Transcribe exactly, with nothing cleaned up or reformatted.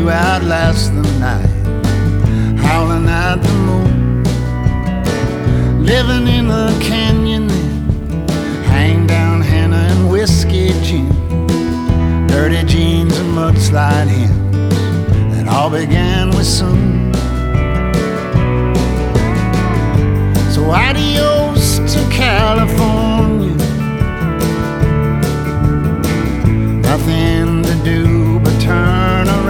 to outlast the night, howling at the moon, living in the canyon then, hang down henna and whiskey gin, dirty jeans and mudslide hymns that all began with soon. So adios